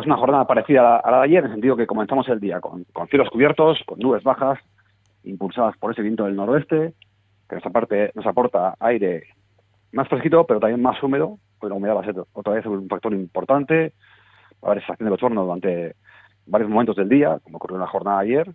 una jornada parecida a la de ayer, en el sentido que comenzamos el día con cielos cubiertos, con nubes bajas, impulsadas por ese viento del noroeste, que nos aporta aire más fresquito, pero también más húmedo, porque la humedad va a ser otra vez un factor importante. Va a haber estación de bochorno durante varios momentos del día, como ocurrió en la jornada de ayer.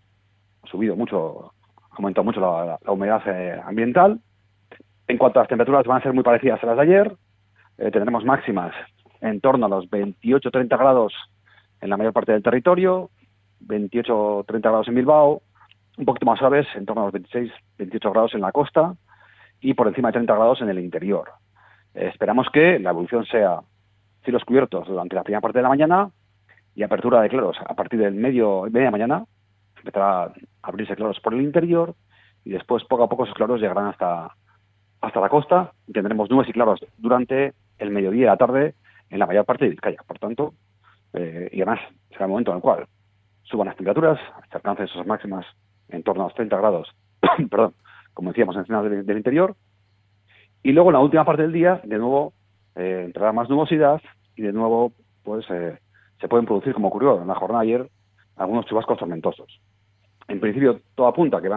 Ha aumentado mucho la humedad ambiental. En cuanto a las temperaturas, van a ser muy parecidas a las de ayer. Tendremos máximas en torno a los 28-30 grados en la mayor parte del territorio, 28-30 grados en Bilbao, un poquito más suaves, en torno a los 26-28 grados en la costa y por encima de 30 grados en el interior. Esperamos que la evolución sea cielos cubiertos durante la primera parte de la mañana y apertura de claros a partir del media mañana. Empezará a abrirse claros por el interior y después poco a poco esos claros llegarán hasta la costa y tendremos nubes y claros durante el mediodía y la tarde en la mayor parte de Vizcaya. Por tanto, y además será el momento en el cual suban las temperaturas, se alcancen esas máximas en torno a los 30 grados, perdón, como decíamos, en zonas del interior. Y luego en la última parte del día, de nuevo, entrará más nubosidad y de nuevo pues se pueden producir, como ocurrió en la jornada de ayer, algunos chubascos tormentosos. En principio, todo apunta a que va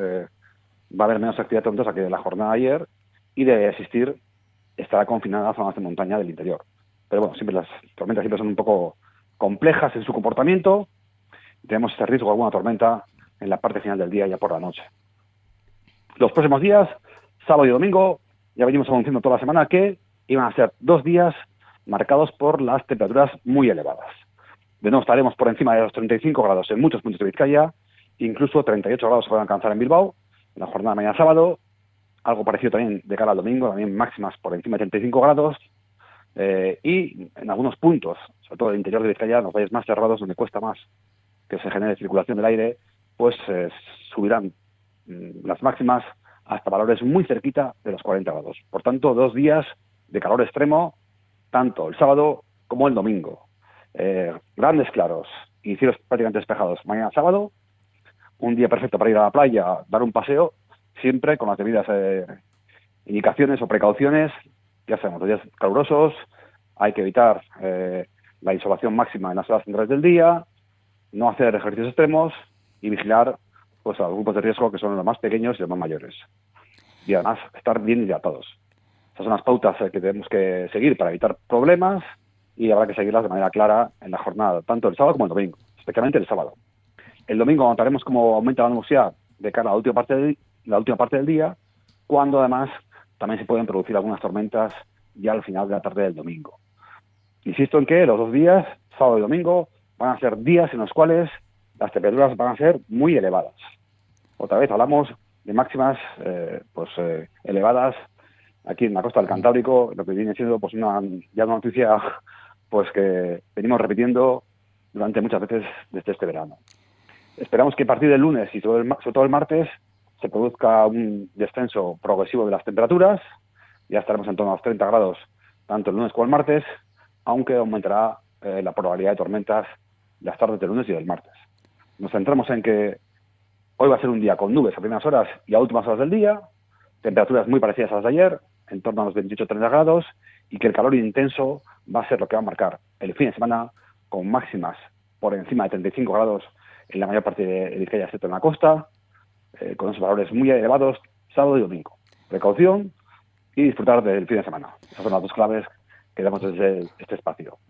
a haber menos actividad tormentosa que la jornada de ayer y de existir estará confinada a zonas de montaña del interior. Pero bueno, siempre las tormentas siempre son un poco complejas en su comportamiento. Tenemos ese riesgo de alguna tormenta en la parte final del día, ya por la noche. Los próximos días, sábado y domingo, ya venimos anunciando toda la semana que iban a ser 2 días marcados por las temperaturas muy elevadas. De nuevo estaremos por encima de los 35 grados en muchos puntos de Vizcaya, incluso 38 grados se pueden alcanzar en Bilbao, en la jornada de mañana sábado, algo parecido también de cara al domingo, también máximas por encima de 35 grados, y en algunos puntos, sobre todo en el interior de Vizcaya, en los valles más cerrados, donde cuesta más que se genere circulación del aire, pues subirán las máximas hasta valores muy cerquita de los 40 grados. Por tanto, 2 días de calor extremo, tanto el sábado como el domingo. Grandes claros y cielos prácticamente despejados mañana sábado, un día perfecto para ir a la playa, dar un paseo, siempre con las debidas indicaciones o precauciones. Ya sabemos, los días calurosos, hay que evitar la insolación máxima en las horas centrales del día, no hacer ejercicios extremos y vigilar pues a los grupos de riesgo, que son los más pequeños y los más mayores. Y además, estar bien hidratados. Esas son las pautas que tenemos que seguir para evitar problemas y habrá que seguirlas de manera clara en la jornada, tanto el sábado como el domingo, especialmente el sábado. El domingo notaremos cómo aumenta la nubosidad de cara a la última parte del día, cuando además también se pueden producir algunas tormentas ya al final de la tarde del domingo. Insisto en que los 2 días, sábado y domingo, van a ser días en los cuales las temperaturas van a ser muy elevadas. Otra vez hablamos de máximas elevadas aquí en la costa del Cantábrico, lo que viene siendo pues una noticia pues que venimos repitiendo durante muchas veces desde este verano. Esperamos que a partir del lunes y sobre todo el martes se produzca un descenso progresivo de las temperaturas. Ya estaremos en torno a los 30 grados tanto el lunes como el martes, aunque aumentará la probabilidad de tormentas las tardes del lunes y del martes. Nos centramos en que hoy va a ser un día con nubes a primeras horas y a últimas horas del día, temperaturas muy parecidas a las de ayer, en torno a los 28-30 grados, y que el calor intenso va a ser lo que va a marcar el fin de semana, con máximas por encima de 35 grados en la mayor parte de Vizcaya, excepto en la costa, con esos valores muy elevados sábado y domingo. Precaución y disfrutar del fin de semana. Esas son las 2 claves que damos desde este espacio.